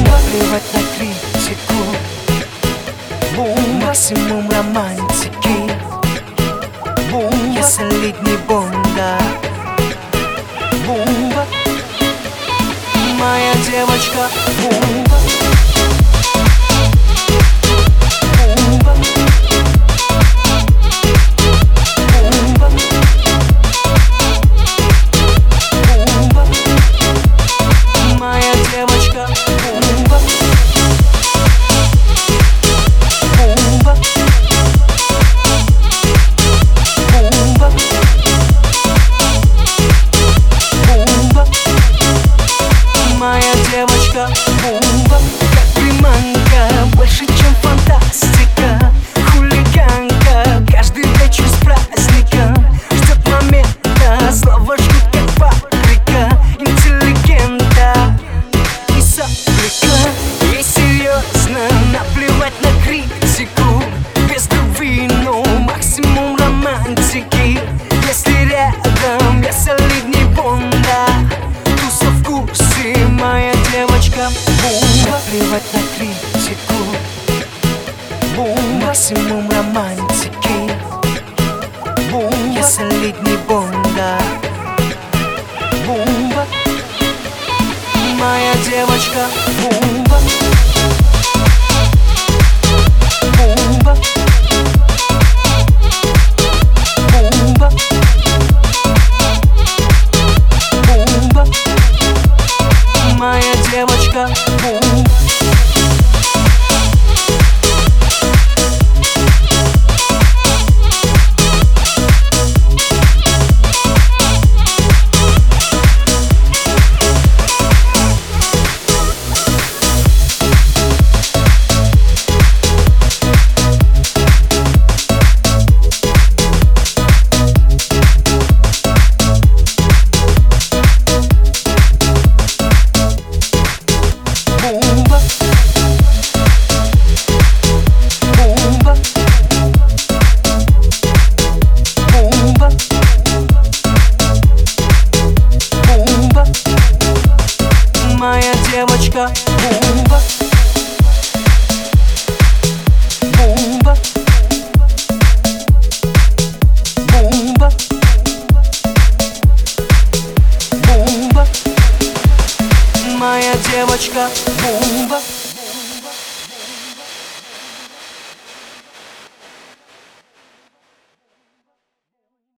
Бомба, плевать на критику. Бомба, максимум романтики. Бомба, я солидный Бонда. Бомба, моя девочка. Бомба. Девочка, бомба, как приманка, больше, чем фантастика. Хулиганка, каждый вечер с праздника ждет момента, слова жгут, как фабрика. Интеллигента и сопляка. Ей серьезно наплевать на критику. Без любви, но максимум романтики. Если рядом, я солидней Бонда. Туса в курсе, моя девочка. Бомба, плевать на критику. Бомба, максимум романтики. Бомба, я солидный Бонда. Бомба, моя девочка. Бомба. Бомба. Бомба. Бомба, моя девочка. Бомба. Моя девочка. Бомба. Бомба. Бомба. Бомба, моя девочка. Бомба.